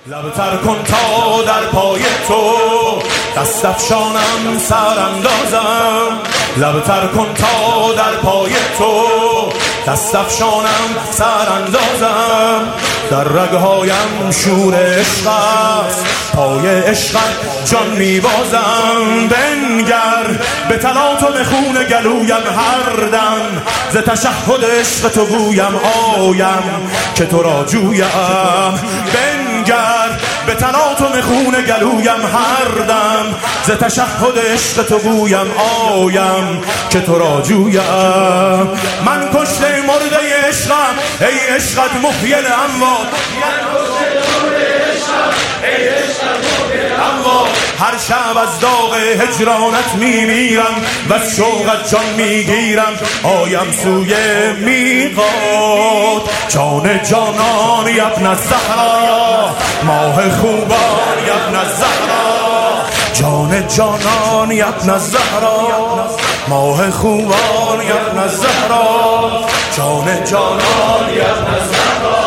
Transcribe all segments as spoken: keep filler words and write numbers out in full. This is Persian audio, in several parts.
لب تر کن تا در پای تو دست افشانم سر اندازم. لب تر کن تا در پای تو دست افشانم سر اندازم. در رگهایم شور عشق است، پای عشقت جان میبازم. بنگر به تلاطم خون گلویم هر دم، ز تشهد عشق تو گویم آیم که تو را جویم. بنگر به تلاطم خون گلویم هر دم، ز تشهد عشق تو گویم آیم که تو را جویم. من کشته مرده عشقم ای عشقت محیی الاموات. هر شب از داغ هجرانت میمیرم و از شوقت جان میگیرم. آیم سوی میقات جان جانان یبن الزهرا، ماه خوبان یبن الزهرا. جان جانان یبن الزهرا، ماه خوبان یبن الزهرا. جان جانان یبن الزهرا،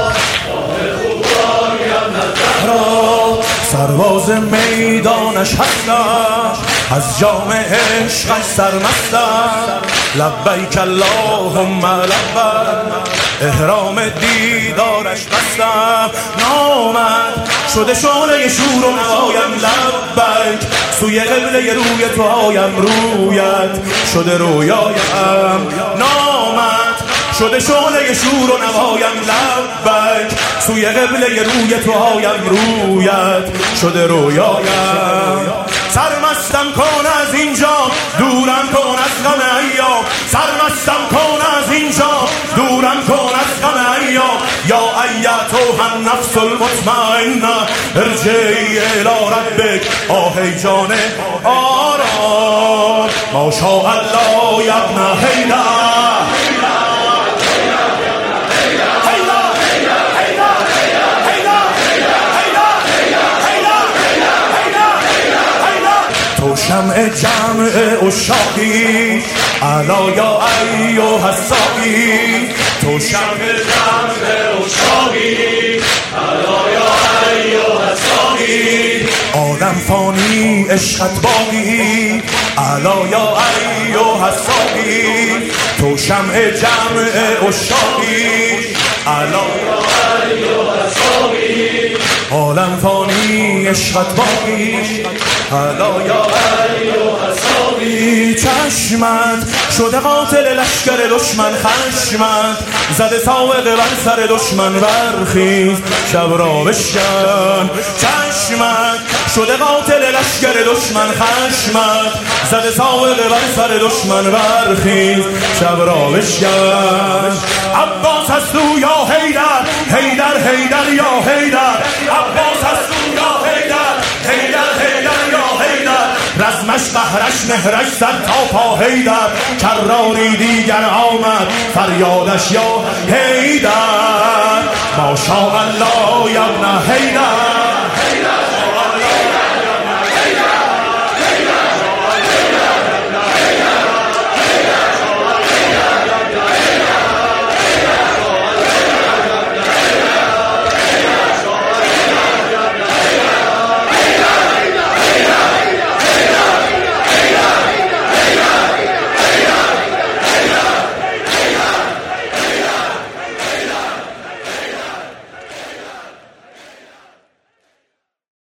سرباز میدانش هستم، از جام عشقش سرمستم. لبیک اللهم لبیک، احرام دیدارش بستم. نامد شده شعله شور و نوایم لبیک، سوی قبله روی تو آیم رویت شده رویایم. نامد شده شعله شور و نوایم لبیک، سوی قبله روی تو آیم رویت شده رویایم. سرمستم کن از اینجا دورم کن از غم ایام. سرمستم کن از اینجا دورم کن از غم ایام. یا ایتها النفس المطمئنه ارجعی الی ربک. آهی جان آرام ماشاء الله یبن حیدر. تو شمع جمع عشاقی الا یا ایها الساقی. تو شمع جمع عشاقی الا یا ایها الساقی. آدم فانی عشقت باقی الا یا ایها الساقی. تو شمع جمع عشاقی الا یا ایها الساقی. عالم فانی عشقت باقی الا یا ایها الساقی. چشمت شده قاتل لشکر دشمن، خشمت زده ساوقه بر سر دشمن. برخیز شب را بشکن. چشمت شده قاتل لشکر دشمن، خشمت زده ساوقه بر سر دشمن. برخیز شب را بشکن. عباس هست تو یا حیدر، حیدر حیدر یا حیدر. عباس هست تو یا حیدر، حیدر حیدر یا حیدر. رزمش قهرش مهرش زد تا پا حیدر. کراری دیگر آمد فریادش یا حیدر. ماشاء الله یبن حیدر.